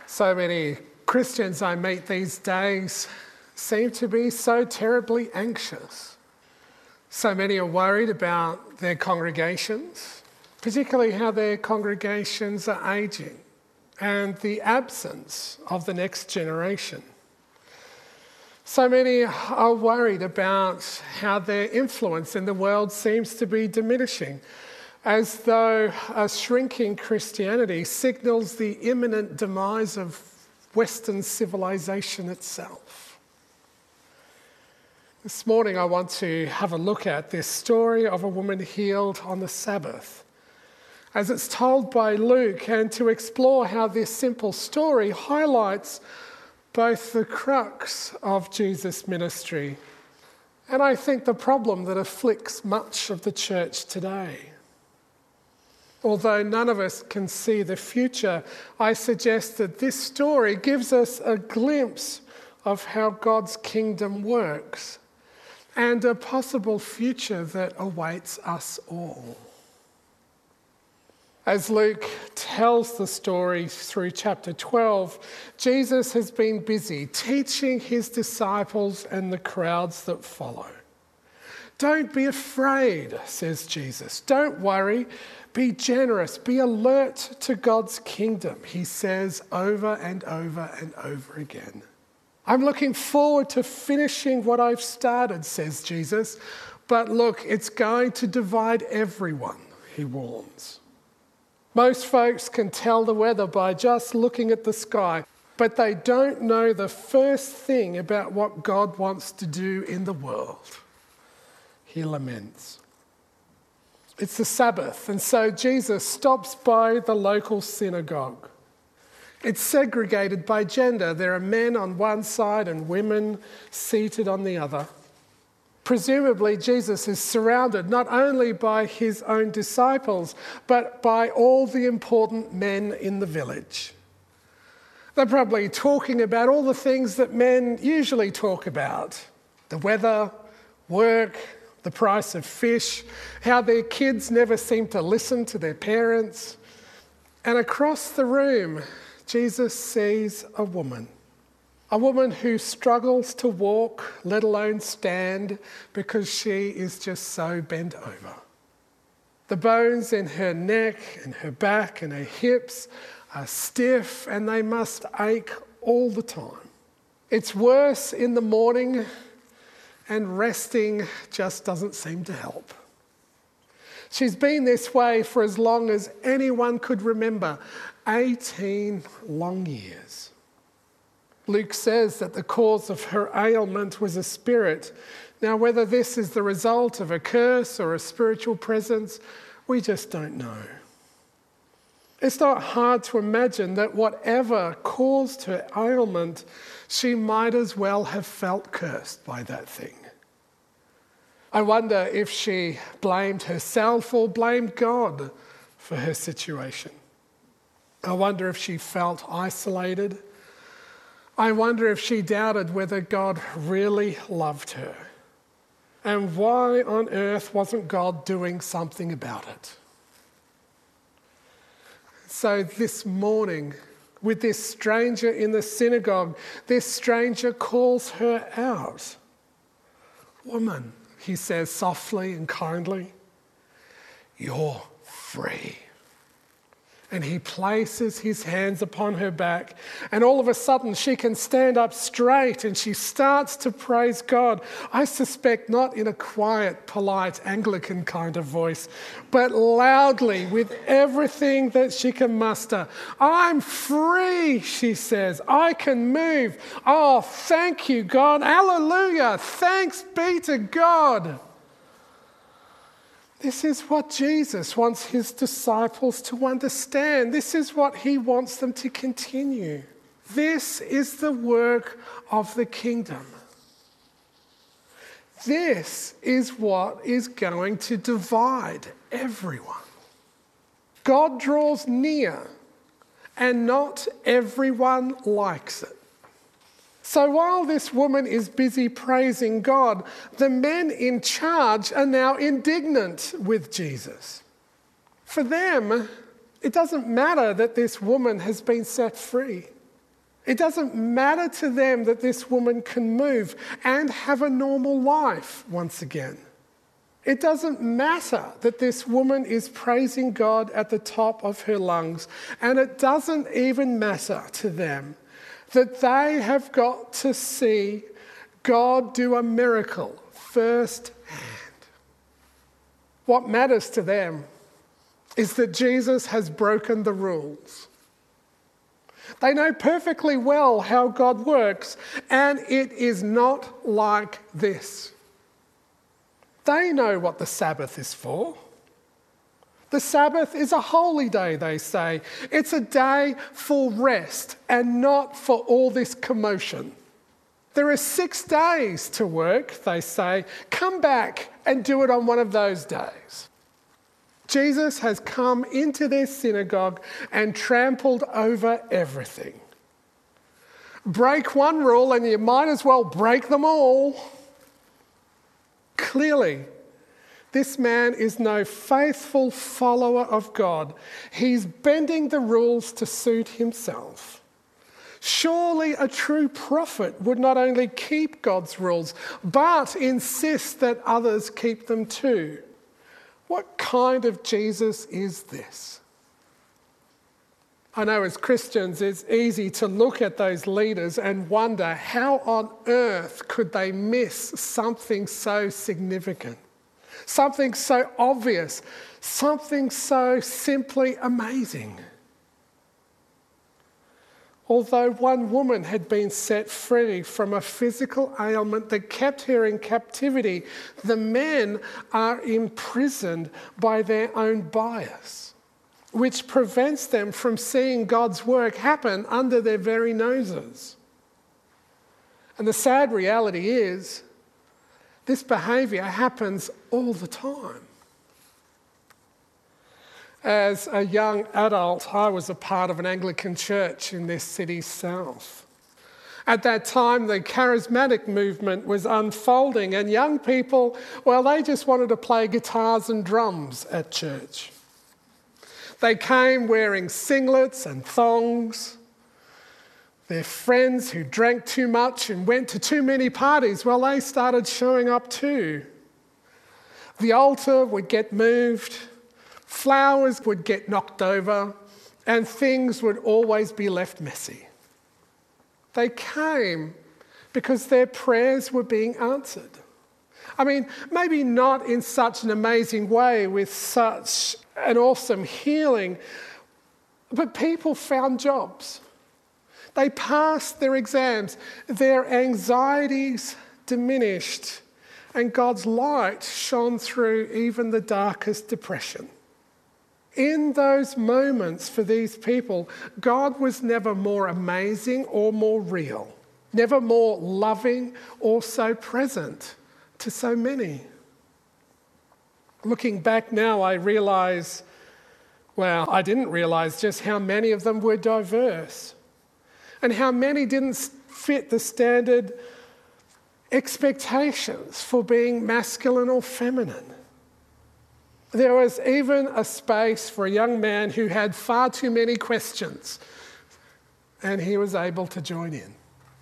So many Christians I meet these days seem to be so terribly anxious. So many are worried about their congregations, particularly how their congregations are ageing and the absence of the next generation. So many are worried about how their influence in the world seems to be diminishing, as though a shrinking Christianity signals the imminent demise of Western civilization itself. This morning I want to have a look at this story of a woman healed on the Sabbath, as it's told by Luke, and to explore how this simple story highlights both the crux of Jesus' ministry and I think the problem that afflicts much of the church today. Although none of us can see the future, I suggest that this story gives us a glimpse of how God's kingdom works and a possible future that awaits us all. As Luke tells the story through chapter 12, Jesus has been busy teaching his disciples and the crowds that follow. Don't be afraid, says Jesus. Don't worry. Be generous. Be alert to God's kingdom, he says over and over and over again. I'm looking forward to finishing what I've started, says Jesus. But look, it's going to divide everyone, he warns. Most folks can tell the weather by just looking at the sky, but they don't know the first thing about what God wants to do in the world, he laments. It's the Sabbath, and so Jesus stops by the local synagogue. It's segregated by gender. There are men on one side and women seated on the other. Presumably, Jesus is surrounded not only by his own disciples, but by all the important men in the village. They're probably talking about all the things that men usually talk about: the weather, work, the price of fish, how their kids never seem to listen to their parents. And across the room, Jesus sees a woman who struggles to walk, let alone stand, because she is just so bent over. The bones in her neck and her back and her hips are stiff, and they must ache all the time. It's worse in the morning, and resting just doesn't seem to help. She's been this way for as long as anyone could remember, 18 long years. Luke says that the cause of her ailment was a spirit. Now, whether this is the result of a curse or a spiritual presence, we just don't know. It's not hard to imagine that whatever caused her ailment, she might as well have felt cursed by that thing. I wonder if she blamed herself or blamed God for her situation. I wonder if she felt isolated. I wonder if she doubted whether God really loved her. And why on earth wasn't God doing something about it? So this morning, with this stranger in the synagogue, this stranger calls her out. "Woman," he says softly and kindly, "you're free." And he places his hands upon her back, and all of a sudden she can stand up straight and she starts to praise God. I suspect not in a quiet, polite Anglican kind of voice, but loudly with everything that she can muster. "I'm free," she says. "I can move. Oh, thank you, God. Hallelujah. Thanks be to God." This is what Jesus wants his disciples to understand. This is what he wants them to continue. This is the work of the kingdom. This is what is going to divide everyone. God draws near, and not everyone likes it. So while this woman is busy praising God, the men in charge are now indignant with Jesus. For them, it doesn't matter that this woman has been set free. It doesn't matter to them that this woman can move and have a normal life once again. It doesn't matter that this woman is praising God at the top of her lungs. And it doesn't even matter to them that they have got to see God do a miracle firsthand. What matters to them is that Jesus has broken the rules. They know perfectly well how God works, and it is not like this. They know what the Sabbath is for. The Sabbath is a holy day, they say. It's a day for rest and not for all this commotion. There are 6 days to work, they say. Come back and do it on one of those days. Jesus has come into their synagogue and trampled over everything. Break one rule and you might as well break them all. Clearly, this man is no faithful follower of God. He's bending the rules to suit himself. Surely a true prophet would not only keep God's rules, but insist that others keep them too. What kind of Jesus is this? I know as Christians it's easy to look at those leaders and wonder how on earth could they miss something so significant, something so obvious, something so simply amazing. Although one woman had been set free from a physical ailment that kept her in captivity, the men are imprisoned by their own bias, which prevents them from seeing God's work happen under their very noses. And the sad reality is, this behaviour happens all the time. As a young adult, I was a part of an Anglican church in this city's south. At that time, the charismatic movement was unfolding, and young people, well, they just wanted to play guitars and drums at church. They came wearing singlets and thongs. Their friends who drank too much and went to too many parties, well, they started showing up too. The altar would get moved. Flowers would get knocked over and things would always be left messy. They came because their prayers were being answered. I mean, maybe not in such an amazing way with such an awesome healing, but people found jobs. They passed their exams, their anxieties diminished, and God's light shone through even the darkest depression. In those moments for these people, God was never more amazing or more real, never more loving or so present to so many. Looking back now, I realise, I didn't realise just how many of them were diverse and how many didn't fit the standard expectations for being masculine or feminine. There was even a space for a young man who had far too many questions, and he was able to join in.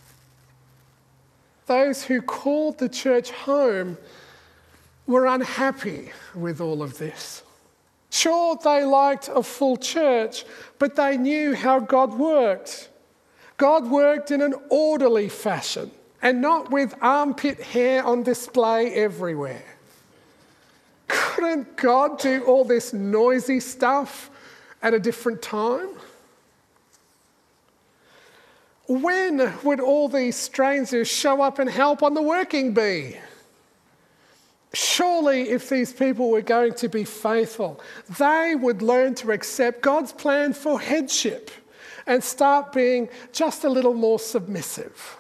Those who called the church home were unhappy with all of this. Sure, they liked a full church, but they knew how God worked. God worked in an orderly fashion, and not with armpit hair on display everywhere. Couldn't God do all this noisy stuff at a different time? When would all these strangers show up and help on the working bee? Surely if these people were going to be faithful, they would learn to accept God's plan for headship and start being just a little more submissive.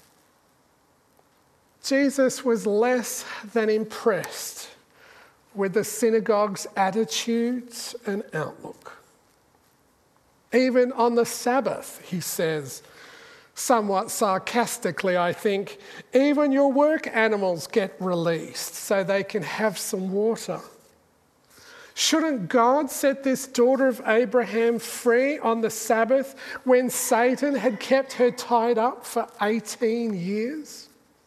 Jesus was less than impressed with the synagogue's attitudes and outlook. Even on the Sabbath, he says, somewhat sarcastically, I think, even your work animals get released so they can have some water. Shouldn't God set this daughter of Abraham free on the Sabbath when Satan had kept her tied up for 18 years?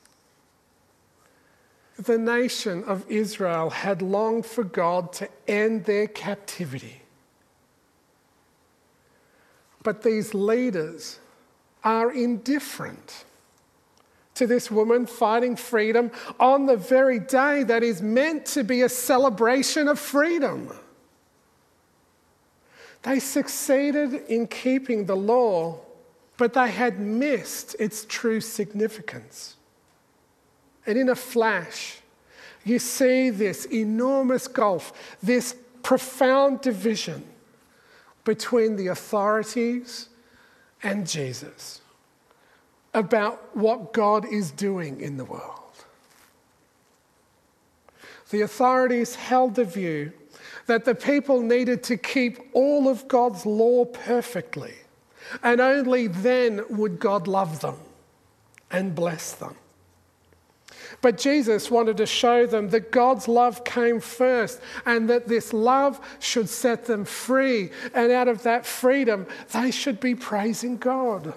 The nation of Israel had longed for God to end their captivity. But these leaders are indifferent to this woman fighting freedom on the very day that is meant to be a celebration of freedom. They succeeded in keeping the law, but they had missed its true significance. And in a flash, you see this enormous gulf, this profound division between the authorities and Jesus about what God is doing in the world. The authorities held the view that the people needed to keep all of God's law perfectly, and only then would God love them and bless them. But Jesus wanted to show them that God's love came first and that this love should set them free. And out of that freedom, they should be praising God.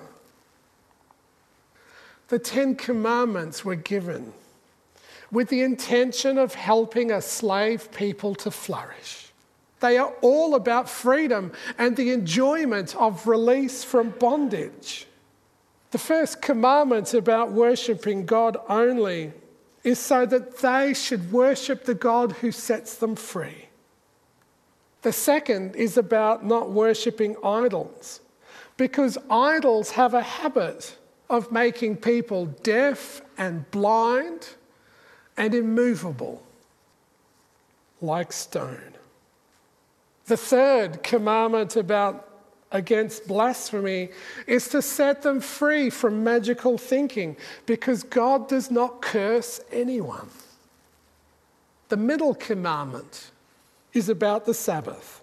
The 10 Commandments were given with the intention of helping a slave people to flourish. They are all about freedom and the enjoyment of release from bondage. The first commandment about worshipping God only is so that they should worship the God who sets them free. The second is about not worshipping idols, because idols have a habit of making people deaf and blind and immovable, like stone. The third commandment against blasphemy is to set them free from magical thinking, because God does not curse anyone. The middle commandment is about the Sabbath.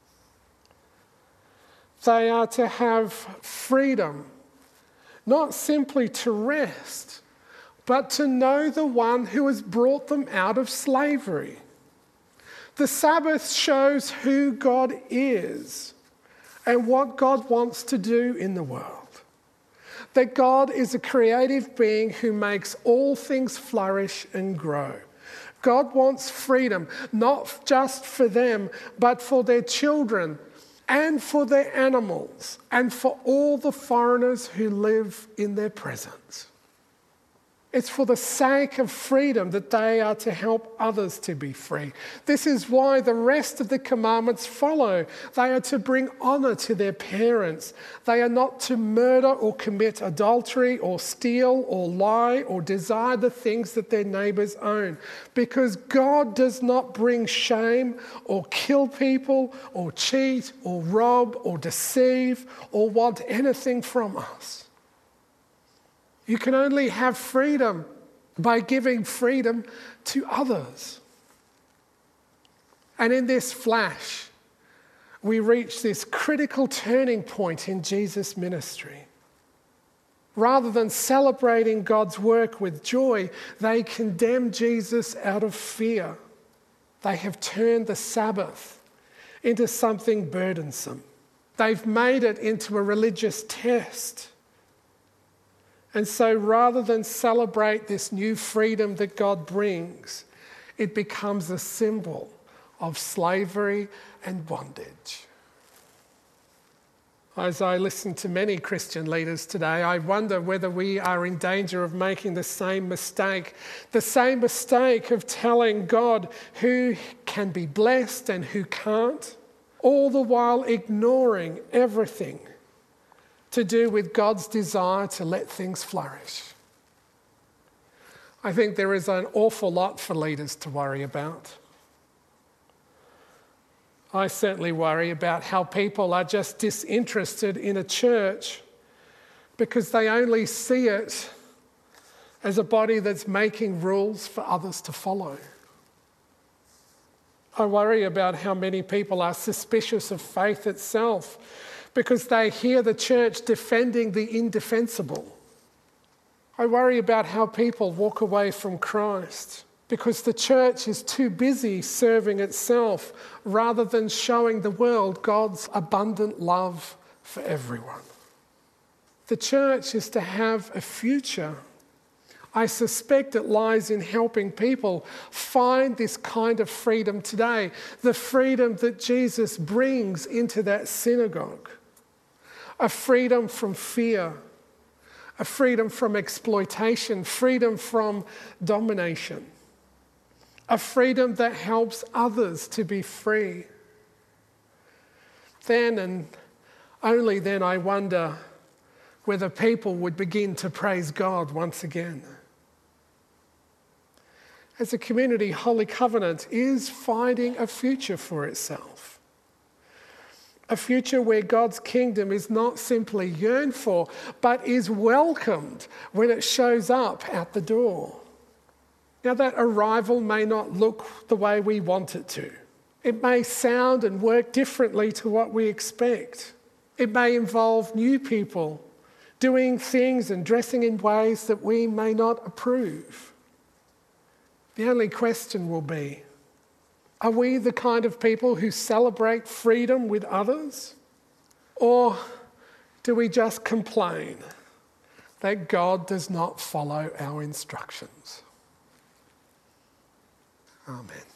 They are to have freedom, not simply to rest, but to know the one who has brought them out of slavery. The Sabbath shows who God is and what God wants to do in the world. That God is a creative being who makes all things flourish and grow. God wants freedom, not just for them, but for their children and for their animals and for all the foreigners who live in their presence. It's for the sake of freedom that they are to help others to be free. This is why the rest of the commandments follow. They are to bring honour to their parents. They are not to murder or commit adultery or steal or lie or desire the things that their neighbours own. Because God does not bring shame or kill people or cheat or rob or deceive or want anything from us. You can only have freedom by giving freedom to others. And in this flash, we reach this critical turning point in Jesus' ministry. Rather than celebrating God's work with joy, they condemn Jesus out of fear. They have turned the Sabbath into something burdensome. They've made it into a religious test. And so rather than celebrate this new freedom that God brings, it becomes a symbol of slavery and bondage. As I listen to many Christian leaders today, I wonder whether we are in danger of making the same mistake of telling God who can be blessed and who can't, all the while ignoring everything to do with God's desire to let things flourish. I think there is an awful lot for leaders to worry about. I certainly worry about how people are just disinterested in a church because they only see it as a body that's making rules for others to follow. I worry about how many people are suspicious of faith itself because they hear the church defending the indefensible. I worry about how people walk away from Christ because the church is too busy serving itself rather than showing the world God's abundant love for everyone. The church is to have a future. I suspect it lies in helping people find this kind of freedom today, the freedom that Jesus brings into that synagogue. A freedom from fear, a freedom from exploitation, freedom from domination. A freedom that helps others to be free. Then and only then I wonder whether people would begin to praise God once again. As a community, Holy Covenant is finding a future for itself. A future where God's kingdom is not simply yearned for, but is welcomed when it shows up at the door. Now, that arrival may not look the way we want it to. It may sound and work differently to what we expect. It may involve new people doing things and dressing in ways that we may not approve. The only question will be, are we the kind of people who celebrate freedom with others? Or do we just complain that God does not follow our instructions? Amen.